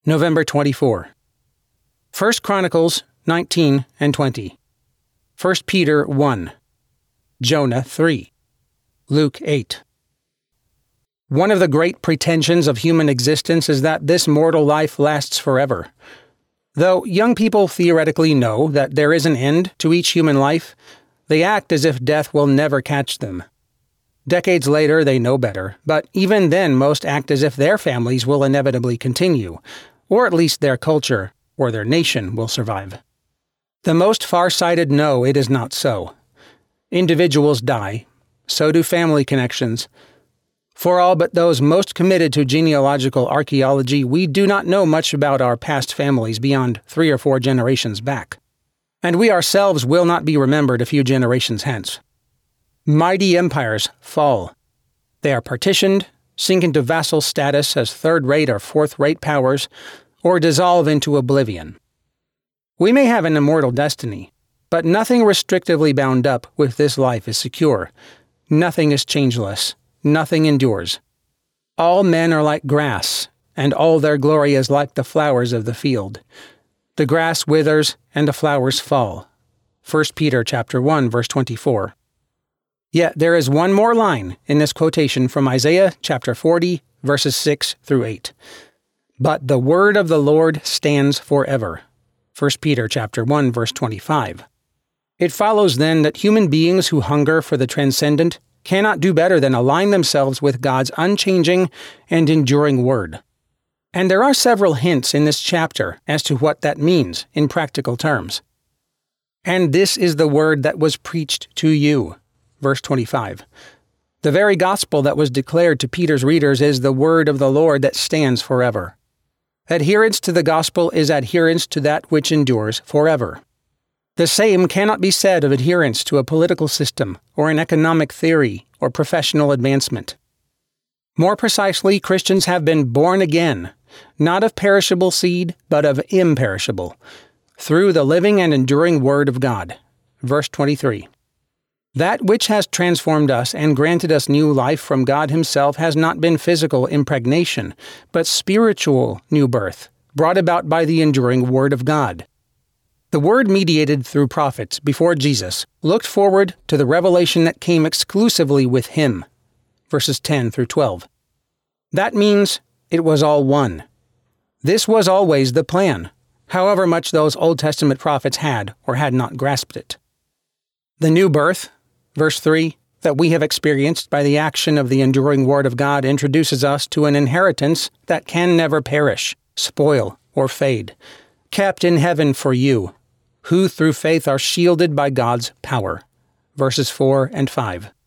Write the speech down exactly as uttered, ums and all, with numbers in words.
November twenty-fourth. First Chronicles nineteen and twenty. First Peter one. Jonah three. Luke eight. One of the great pretensions of human existence is that this mortal life lasts forever. Though young people theoretically know that there is an end to each human life, they act as if death will never catch them. Decades later, they know better, but even then most act as if their families will inevitably continue, or at least their culture or their nation will survive. The most far-sighted know it is not so. Individuals die, so do family connections. For all but those most committed to genealogical archaeology, we do not know much about our past families beyond three or four generations back. And we ourselves will not be remembered a few generations hence. Mighty empires fall. They are partitioned, sink into vassal status as third-rate or fourth-rate powers, or dissolve into oblivion. We may have an immortal destiny, but nothing restrictively bound up with this life is secure. Nothing is changeless. Nothing endures. All men are like grass, and all their glory is like the flowers of the field. The grass withers, and the flowers fall. First Peter chapter one, verse twenty-four. Yet there is one more line in this quotation from Isaiah chapter forty, verses six through eight. But the word of the Lord stands forever. First Peter chapter one, verse twenty-five. It follows then that human beings who hunger for the transcendent cannot do better than align themselves with God's unchanging and enduring word. And there are several hints in this chapter as to what that means in practical terms. And this is the word that was preached to you. Verse twenty-five. The very gospel that was declared to Peter's readers is the word of the Lord that stands forever. Adherence to the gospel is adherence to that which endures forever. The same cannot be said of adherence to a political system or an economic theory or professional advancement. More precisely, Christians have been born again, not of perishable seed, but of imperishable, through the living and enduring Word of God. Verse twenty-three. That which has transformed us and granted us new life from God Himself has not been physical impregnation, but spiritual new birth, brought about by the enduring Word of God. The Word mediated through prophets before Jesus looked forward to the revelation that came exclusively with Him. Verses ten through twelve. That means it was all one. This was always the plan, however much those Old Testament prophets had or had not grasped it. The new birth, verse three, that we have experienced by the action of the enduring Word of God introduces us to an inheritance that can never perish, spoil, or fade, kept in heaven for you, who through faith are shielded by God's power. Verses four and five.